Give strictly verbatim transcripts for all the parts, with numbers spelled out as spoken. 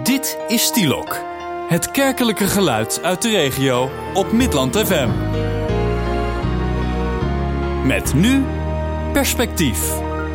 Dit is Stielok, het kerkelijke geluid uit de regio op Midland F M. Met nu Perspectief.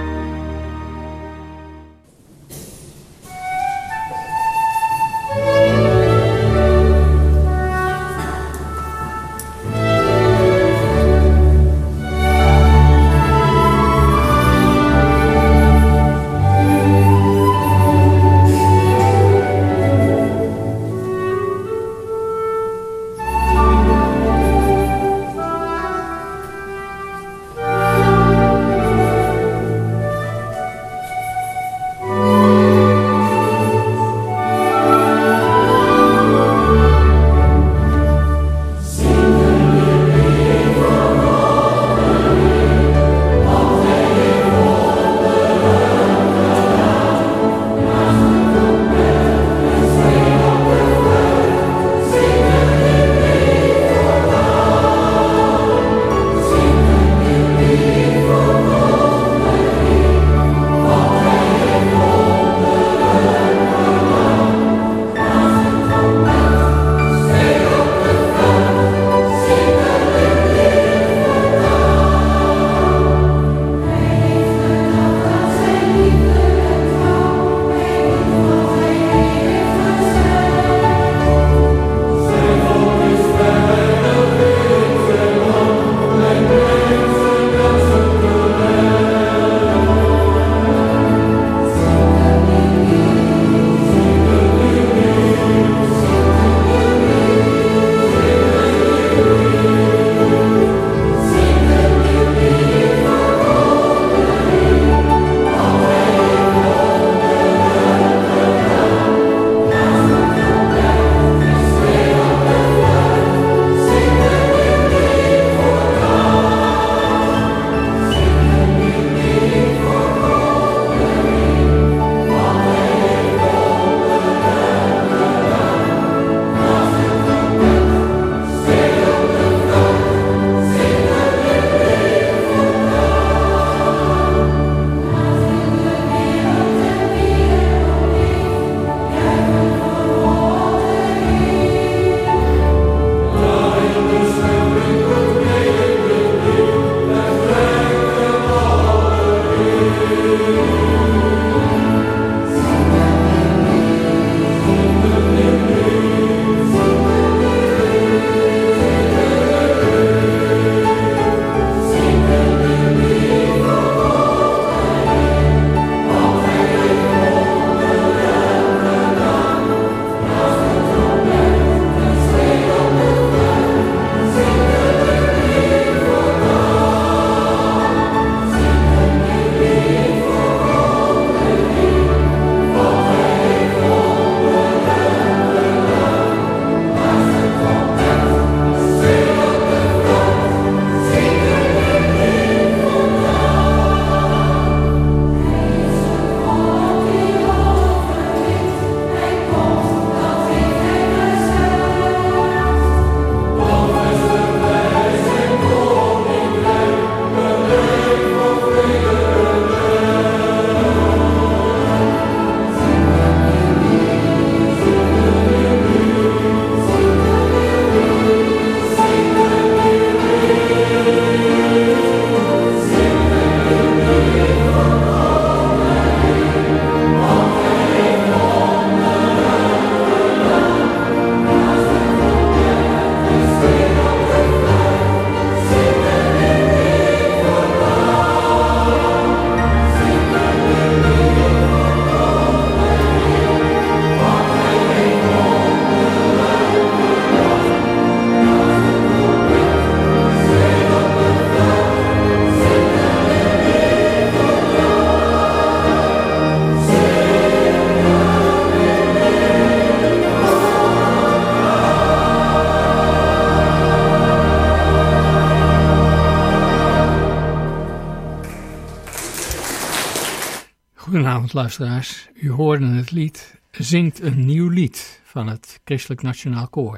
Goedenavond luisteraars, u hoorde het lied Zingt een nieuw lied van het Christelijk Nationaal Koor.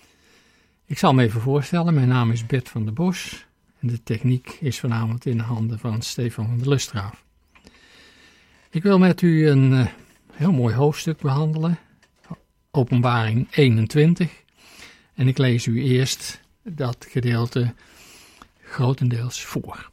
Ik zal me even voorstellen, mijn naam is Bert van der Bos en de techniek is vanavond in de handen van Stefan van der Lustgraaf. Ik wil met u een uh, heel mooi hoofdstuk behandelen Openbaring eenentwintig. En ik lees u eerst dat gedeelte grotendeels voor.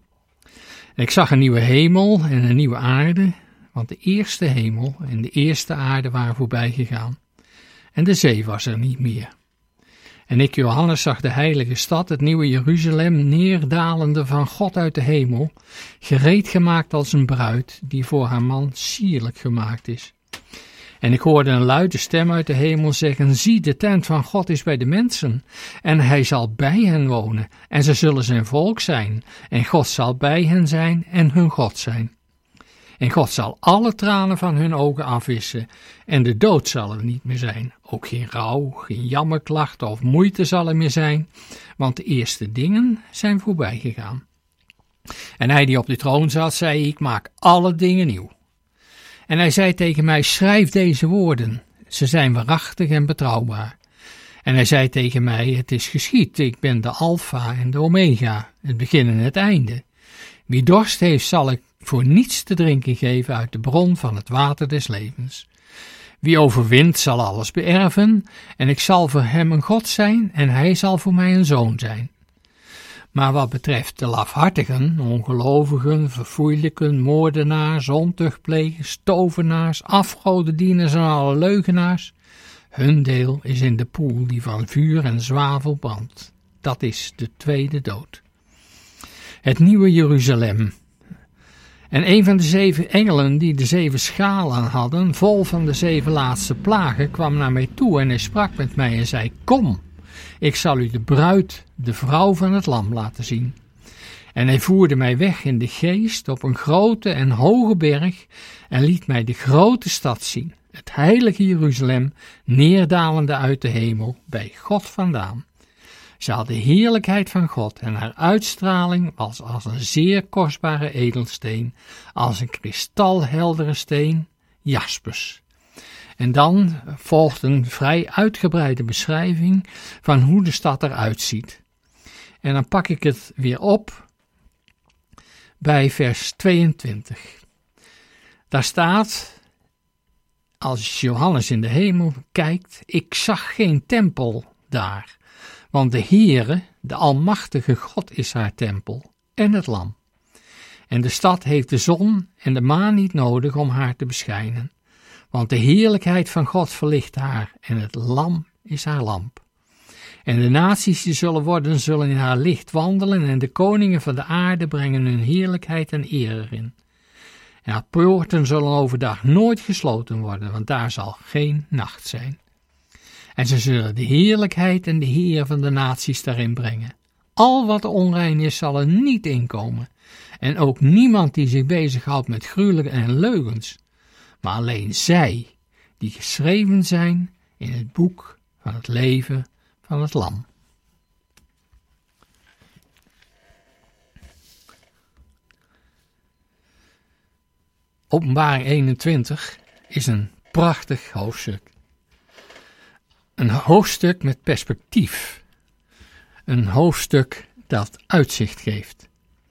En ik zag een nieuwe hemel en een nieuwe aarde, want de eerste hemel en de eerste aarde waren voorbij gegaan. En de zee was er niet meer. En ik, Johannes, zag de heilige stad, het nieuwe Jeruzalem, neerdalende van God uit de hemel, gereed gemaakt als een bruid, die voor haar man sierlijk gemaakt is. En ik hoorde een luide stem uit de hemel zeggen, zie, de tent van God is bij de mensen, en hij zal bij hen wonen, en ze zullen zijn volk zijn, en God zal bij hen zijn en hun God zijn. En God zal alle tranen van hun ogen afwissen, en de dood zal er niet meer zijn. Ook geen rouw, geen jammerklachten of moeite zal er meer zijn, want de eerste dingen zijn voorbij gegaan. En hij die op de troon zat, zei, ik maak alle dingen nieuw. En hij zei tegen mij, schrijf deze woorden, ze zijn waarachtig en betrouwbaar. En hij zei tegen mij, het is geschied, ik ben de Alpha en de Omega, het begin en het einde. Wie dorst heeft, zal ik voor niets te drinken geven uit de bron van het water des levens. Wie overwint, zal alles beërven, en ik zal voor hem een God zijn, en hij zal voor mij een zoon zijn. Maar wat betreft de lafhartigen, ongelovigen, verfoeilijken, moordenaars, ontuchtplegers, tovenaars, afgodendieners en alle leugenaars, hun deel is in de poel die van vuur en zwavel brandt. Dat is de tweede dood. Het nieuwe Jeruzalem. En een van de zeven engelen die de zeven schalen hadden, vol van de zeven laatste plagen, kwam naar mij toe en hij sprak met mij en zei, kom, ik zal u de bruid, de vrouw van het lam laten zien. En hij voerde mij weg in de geest op een grote en hoge berg en liet mij de grote stad zien, het heilige Jeruzalem, neerdalende uit de hemel, bij God vandaan. Ze had de heerlijkheid van God en haar uitstraling was als een zeer kostbare edelsteen, als een kristalheldere steen, jaspers. En dan volgt een vrij uitgebreide beschrijving van hoe de stad eruit ziet. En dan pak ik het weer op bij vers tweeëntwintig. Daar staat, als Johannes in de hemel kijkt, ik zag geen tempel daar, want de Heere, de Almachtige God is haar tempel en het lam. En de stad heeft de zon en de maan niet nodig om haar te beschijnen, want de heerlijkheid van God verlicht haar en het lam is haar lamp. En de naties die zullen worden, zullen in haar licht wandelen en de koningen van de aarde brengen hun heerlijkheid en eer erin. En haar poorten zullen overdag nooit gesloten worden, want daar zal geen nacht zijn. En ze zullen de heerlijkheid en de Heer van de naties daarin brengen. Al wat onrein is, zal er niet inkomen. En ook niemand die zich bezighoudt met gruwelijke en leugens. Maar alleen zij, die geschreven zijn in het boek van het leven van het lam. Openbaring eenentwintig is een prachtig hoofdstuk. Een hoofdstuk met perspectief. Een hoofdstuk dat uitzicht geeft.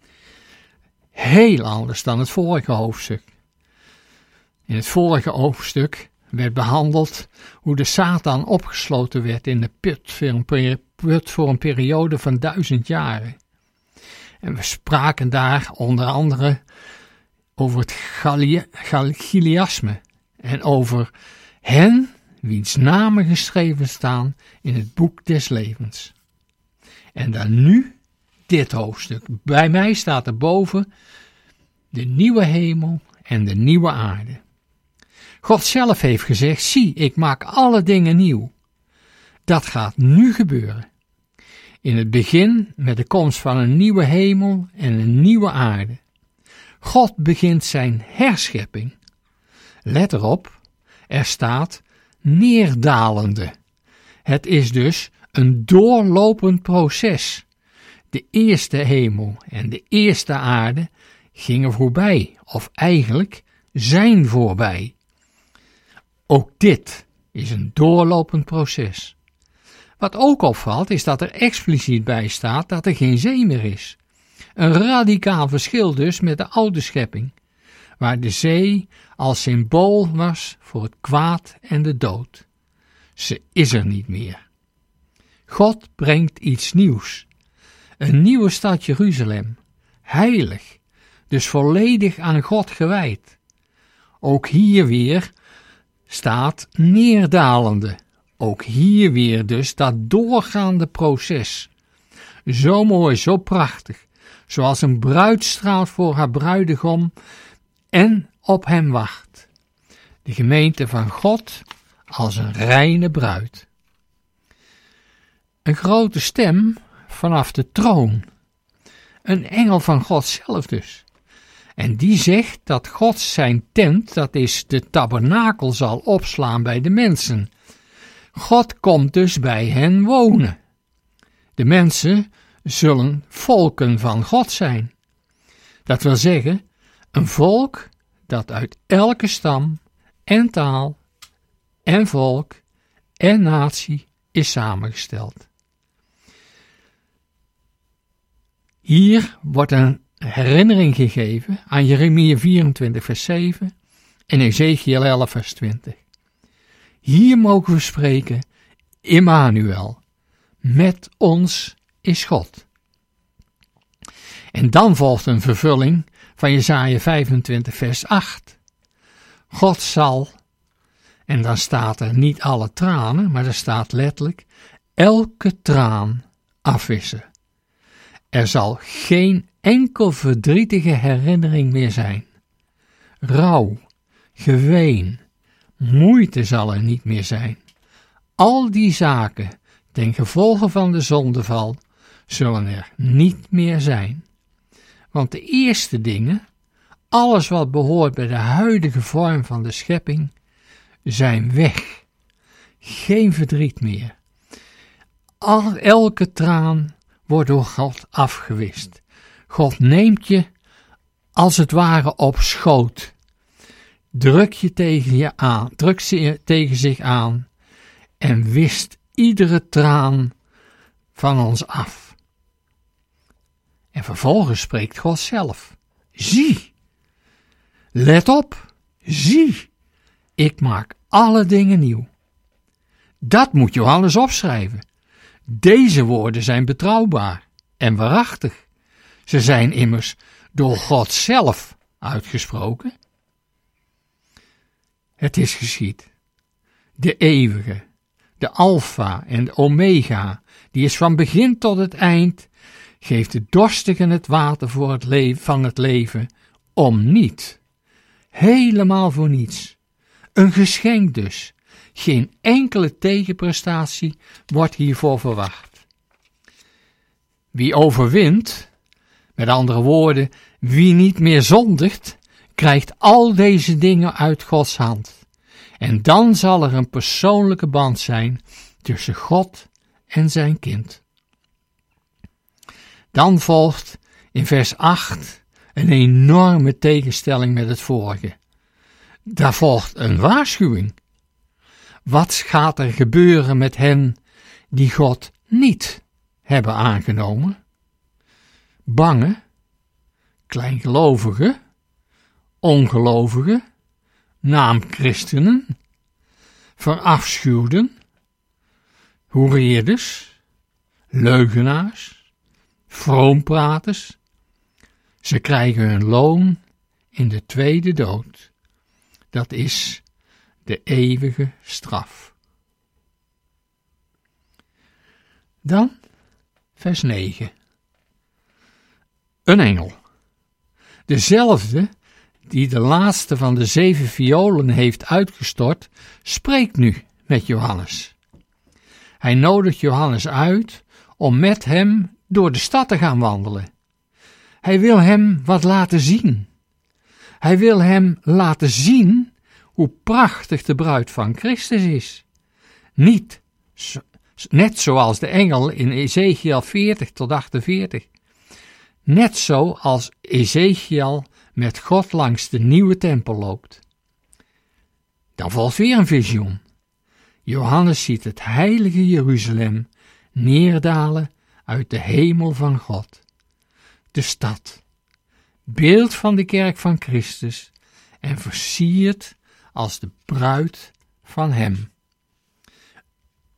Heel anders dan het vorige hoofdstuk. In het vorige hoofdstuk werd behandeld hoe de Satan opgesloten werd in de put voor een, peri- put voor een periode van duizend jaren. En we spraken daar onder andere over het Galli- Galliasme en over hen wiens namen geschreven staan in het boek des levens. En dan nu dit hoofdstuk. Bij mij staat er boven de nieuwe hemel en de nieuwe aarde. God zelf heeft gezegd, zie, ik maak alle dingen nieuw. Dat gaat nu gebeuren. In het begin met de komst van een nieuwe hemel en een nieuwe aarde. God begint zijn herschepping. Let erop, er staat neerdalende. Het is dus een doorlopend proces. De eerste hemel en de eerste aarde gingen voorbij, of eigenlijk zijn voorbij. Ook dit is een doorlopend proces. Wat ook opvalt is dat er expliciet bij staat dat er geen zee meer is. Een radicaal verschil dus met de oude schepping, waar de zee als symbool was voor het kwaad en de dood. Ze is er niet meer. God brengt iets nieuws. Een nieuwe stad Jeruzalem. Heilig. Dus volledig aan God gewijd. Ook hier weer staat neerdalende. Ook hier weer dus dat doorgaande proces. Zo mooi, zo prachtig. Zoals een bruid straalt voor haar bruidegom en op hem wacht. De gemeente van God als een reine bruid. Een grote stem vanaf de troon. Een engel van God zelf dus. En die zegt dat God zijn tent, dat is de tabernakel, zal opslaan bij de mensen. God komt dus bij hen wonen. De mensen zullen volken van God zijn. Dat wil zeggen, een volk dat uit elke stam en taal en volk en natie is samengesteld. Hier wordt een herinnering gegeven aan Jeremia vierentwintig vers zeven en Ezekiel elf vers twintig. Hier mogen we spreken, Immanuel, met ons is God. En dan volgt een vervulling van Jesaja vijfentwintig vers acht. God zal, en dan staat er niet alle tranen, maar er staat letterlijk elke traan afwissen. Er zal geen enkel verdrietige herinnering meer zijn. Rouw, geween, moeite zal er niet meer zijn. Al die zaken, ten gevolge van de zondeval, zullen er niet meer zijn. Want de eerste dingen, alles wat behoort bij de huidige vorm van de schepping, zijn weg. Geen verdriet meer. Al, elke traan wordt door God afgewist. God neemt je als het ware op schoot. Druk je tegen je aan, druk ze tegen zich aan en wist iedere traan van ons af. En vervolgens spreekt God zelf. Zie, let op, zie, ik maak alle dingen nieuw. Dat moet Johannes opschrijven. Deze woorden zijn betrouwbaar en waarachtig. Ze zijn immers door God zelf uitgesproken. Het is geschied. De eeuwige, de alfa en de omega, die is van begin tot het eind, geeft de dorstigen het water voor het leven, van het leven, om niet. Helemaal voor niets. Een geschenk dus. Geen enkele tegenprestatie wordt hiervoor verwacht. Wie overwint, met andere woorden, wie niet meer zondigt, krijgt al deze dingen uit Gods hand. En dan zal er een persoonlijke band zijn tussen God en zijn kind. Dan volgt in vers acht een enorme tegenstelling met het vorige. Daar volgt een waarschuwing. Wat gaat er gebeuren met hen die God niet hebben aangenomen? Bange, kleingelovigen, ongelovigen, naamchristenen, verafschuwden, hoereerders, leugenaars, vroompraters. Ze krijgen hun loon in de tweede dood. Dat is de eeuwige straf. Dan vers negen. Een engel. Dezelfde die de laatste van de zeven violen heeft uitgestort, spreekt nu met Johannes. Hij nodigt Johannes uit om met hem door de stad te gaan wandelen. Hij wil hem wat laten zien. Hij wil hem laten zien hoe prachtig de bruid van Christus is. Niet, net zoals de engel in Ezekiel veertig tot achtenveertig. Net zoals Ezekiel met God langs de nieuwe tempel loopt. Dan volgt weer een visioen. Johannes ziet het heilige Jeruzalem neerdalen uit de hemel van God. De stad, beeld van de kerk van Christus en versierd als de bruid van hem.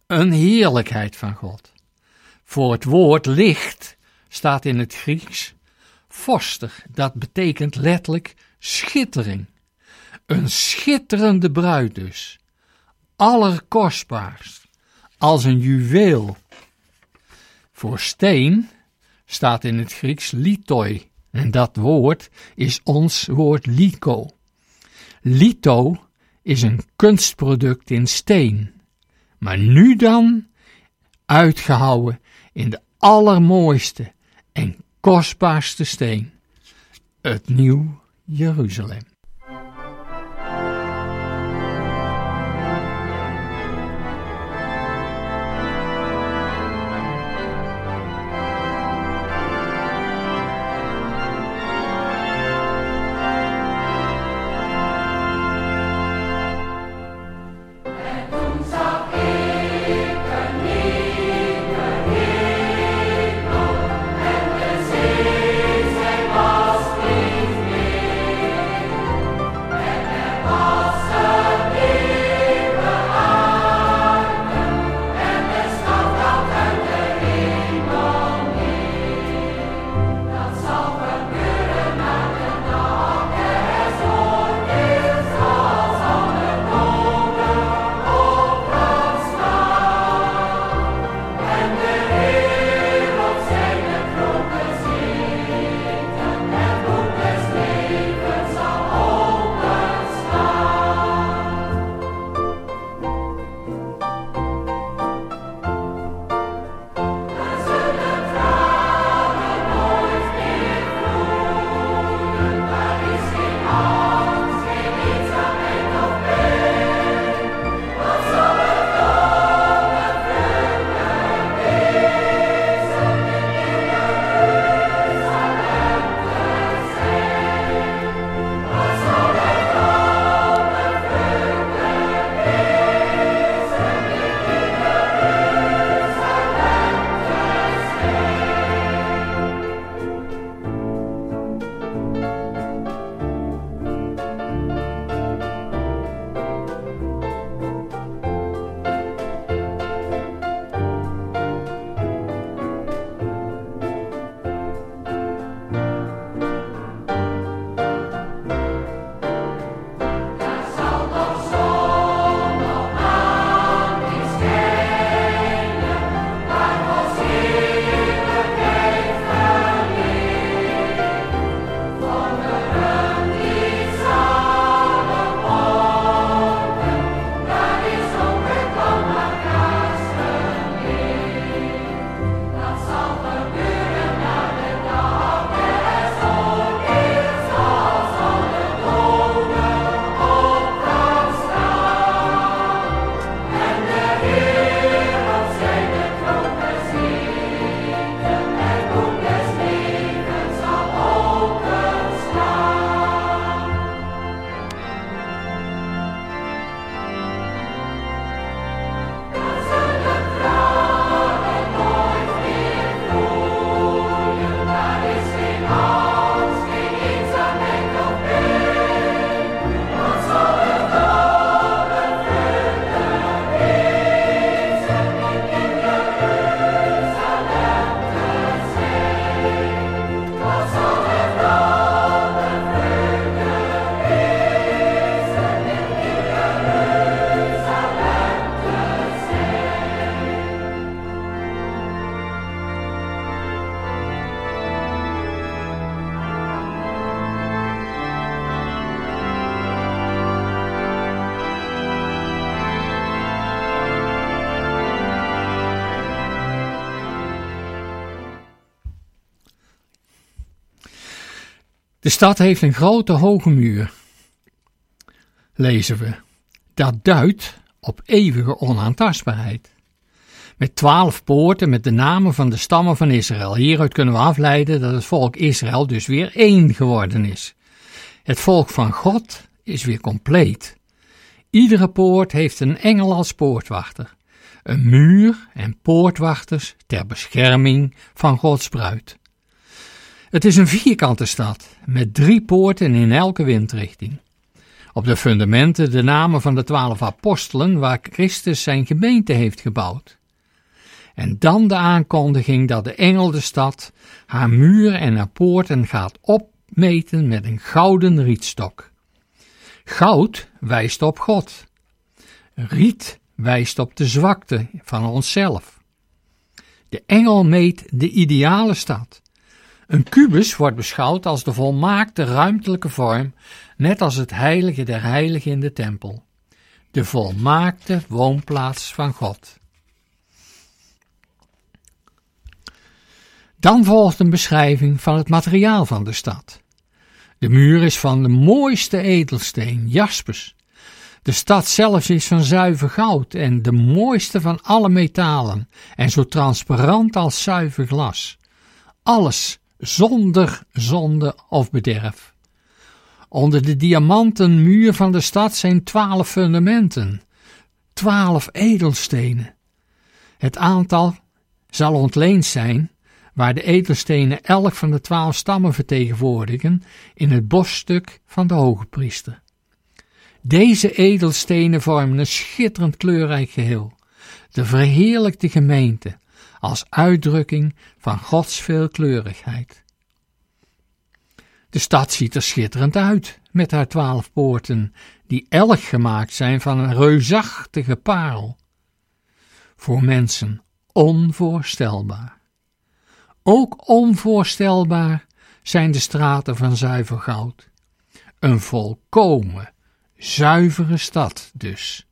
een heerlijkheid van God. Voor het woord licht staat in het Grieks foster, dat betekent letterlijk schittering. Een schitterende bruid dus, allerkostbaarst, als een juweel. Voor steen staat in het Grieks lithoi, en dat woord is ons woord litho. Litho is een kunstproduct in steen, maar nu dan uitgehouwen in de allermooiste en kostbaarste steen, het Nieuw Jeruzalem. De stad heeft een grote hoge muur, lezen we. Dat duidt op eeuwige onaantastbaarheid. Met twaalf poorten met de namen van de stammen van Israël. Hieruit kunnen we afleiden dat het volk Israël dus weer één geworden is. Het volk van God is weer compleet. Iedere poort heeft een engel als poortwachter. Een muur en poortwachters ter bescherming van Gods bruid. Het is een vierkante stad met drie poorten in elke windrichting. Op de fundamenten de namen van de twaalf apostelen waar Christus zijn gemeente heeft gebouwd. En dan de aankondiging dat de engel de stad, haar muur en haar poorten gaat opmeten met een gouden rietstok. Goud wijst op God. Riet wijst op de zwakte van onszelf. De engel meet de ideale stad. Een kubus wordt beschouwd als de volmaakte ruimtelijke vorm, net als het heilige der heiligen in de tempel. De volmaakte woonplaats van God. Dan volgt een beschrijving van het materiaal van de stad. De muur is van de mooiste edelsteen, jaspis. De stad zelf is van zuiver goud en de mooiste van alle metalen en zo transparant als zuiver glas. Alles zonder zonde of bederf. Onder de diamanten muur van de stad zijn twaalf fundamenten, twaalf edelstenen. Het aantal zal ontleend zijn, waar de edelstenen elk van de twaalf stammen vertegenwoordigen, in het borststuk van de hogepriester. Deze edelstenen vormen een schitterend kleurrijk geheel, de verheerlijkte gemeente, als uitdrukking van Gods veelkleurigheid. De stad ziet er schitterend uit, met haar twaalf poorten, die elk gemaakt zijn van een reusachtige parel. Voor mensen onvoorstelbaar. Ook onvoorstelbaar zijn de straten van zuiver goud. Een volkomen, zuivere stad dus.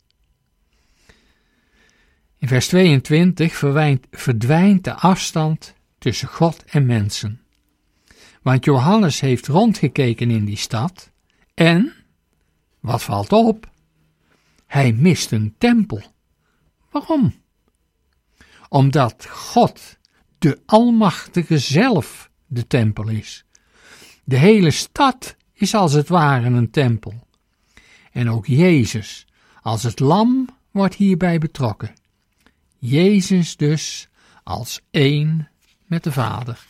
In vers tweeëntwintig verdwijnt de afstand tussen God en mensen. Want Johannes heeft rondgekeken in die stad en, wat valt op? Hij mist een tempel. Waarom? Omdat God, de Almachtige zelf, de tempel is. De hele stad is als het ware een tempel. En ook Jezus, als het lam, wordt hierbij betrokken. Jezus dus als één met de Vader.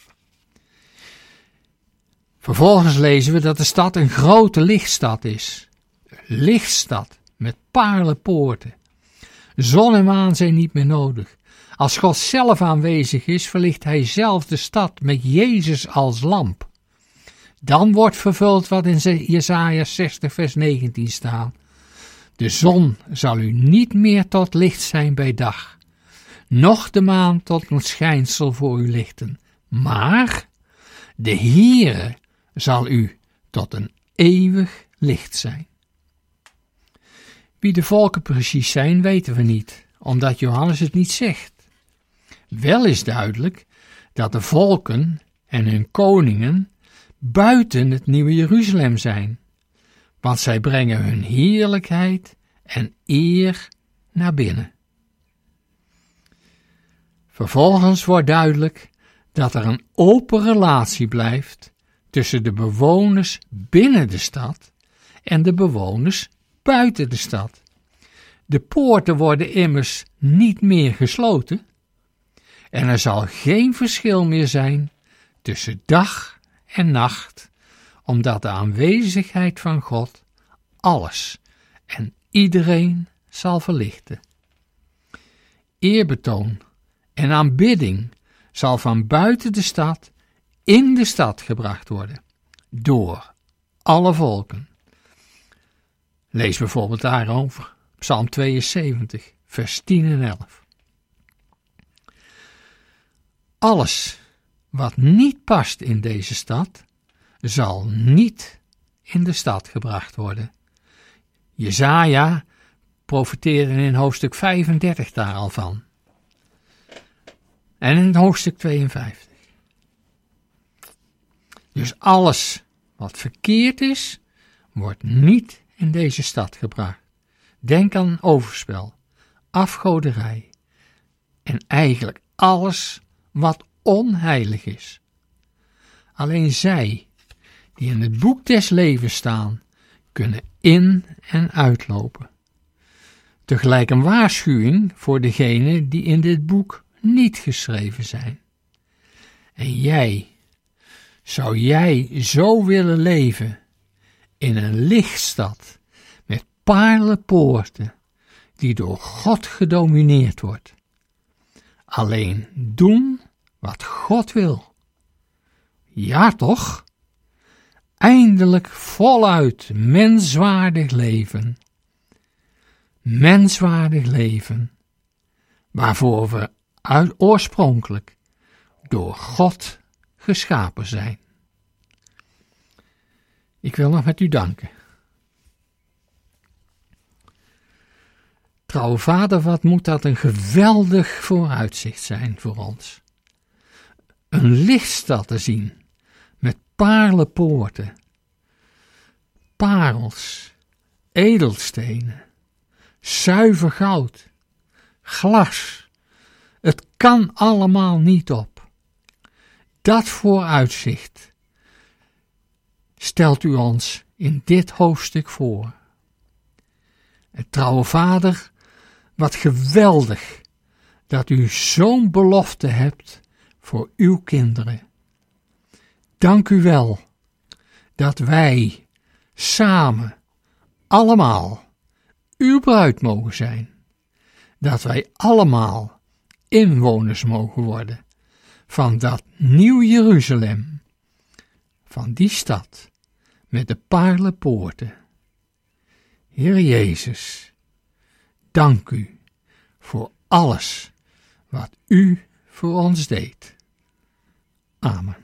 Vervolgens lezen we dat de stad een grote lichtstad is. Een lichtstad met paarlenpoorten. Zon en maan zijn niet meer nodig. Als God zelf aanwezig is, verlicht hij zelf de stad met Jezus als lamp. Dan wordt vervuld wat in Jesaja zestig vers negentien staat. De zon zal u niet meer tot licht zijn bij dag, noch de maan tot een schijnsel voor u lichten, maar de Heere zal u tot een eeuwig licht zijn. Wie de volken precies zijn, weten we niet, omdat Johannes het niet zegt. Wel is duidelijk dat de volken en hun koningen buiten het nieuwe Jeruzalem zijn, want zij brengen hun heerlijkheid en eer naar binnen. Vervolgens wordt duidelijk dat er een open relatie blijft tussen de bewoners binnen de stad en de bewoners buiten de stad. De poorten worden immers niet meer gesloten en er zal geen verschil meer zijn tussen dag en nacht, omdat de aanwezigheid van God alles en iedereen zal verlichten. Eerbetoon en aanbidding zal van buiten de stad in de stad gebracht worden, door alle volken. Lees bijvoorbeeld daarover, Psalm tweeënzeventig, vers tien en elf. Alles wat niet past in deze stad, zal niet in de stad gebracht worden. Jesaja profeteerde in hoofdstuk vijfendertig daar al van. En in hoofdstuk tweeënvijftig. Dus alles wat verkeerd is, wordt niet in deze stad gebracht. Denk aan overspel, afgoderij en eigenlijk alles wat onheilig is. Alleen zij, die in het boek des levens staan, kunnen in- en uitlopen. Tegelijk een waarschuwing voor degenen die in dit boek niet geschreven zijn. En jij, zou jij zo willen leven in een lichtstad paarlenpoorten die door God gedomineerd wordt. Alleen doen wat God wil. Ja toch? Eindelijk voluit menswaardig leven. Menswaardig leven, waarvoor we uit oorspronkelijk door God geschapen zijn. Ik wil nog met u danken. Trouwe Vader, wat moet dat een geweldig vooruitzicht zijn voor ons. Een lichtstad te zien, met paarlenpoorten, parels, edelstenen, zuiver goud, glas. Het kan allemaal niet op. Dat vooruitzicht stelt u ons in dit hoofdstuk voor. En trouwe Vader, wat geweldig dat u zo'n belofte hebt voor uw kinderen. Dank u wel dat wij samen, allemaal, uw bruid mogen zijn. Dat wij allemaal inwoners mogen worden van dat nieuw Jeruzalem, van die stad met de paarlenpoorten. Heer Jezus, dank u voor alles wat u voor ons deed. Amen.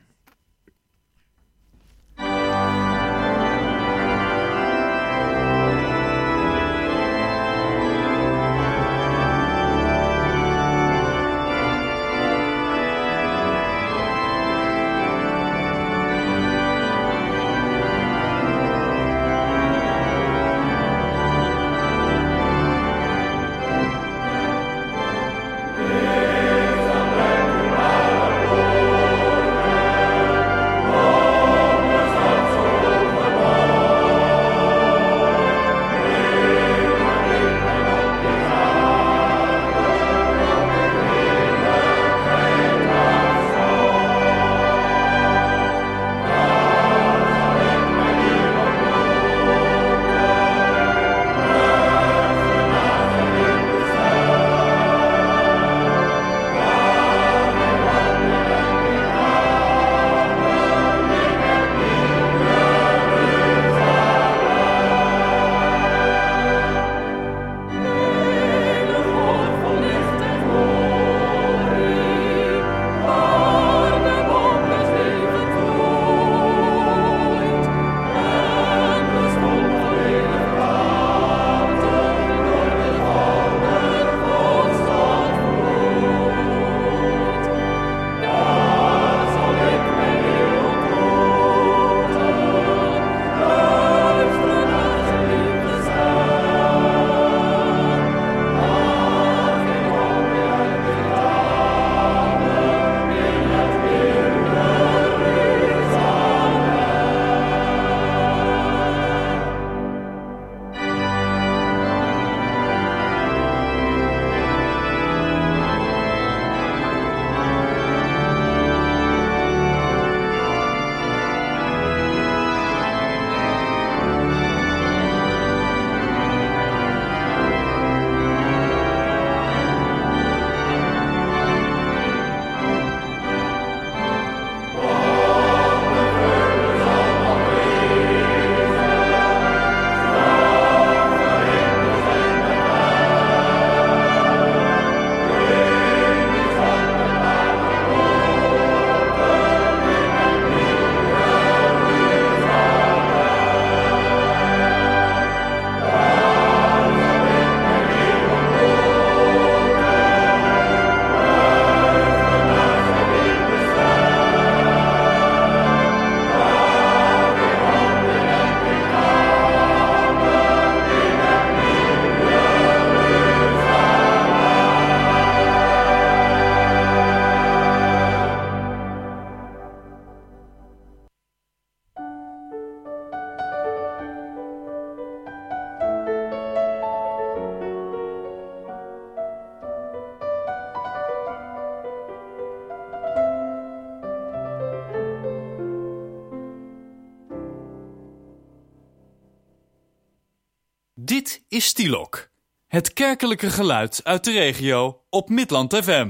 Dit is Stielok, het kerkelijke geluid uit de regio op Midland F M.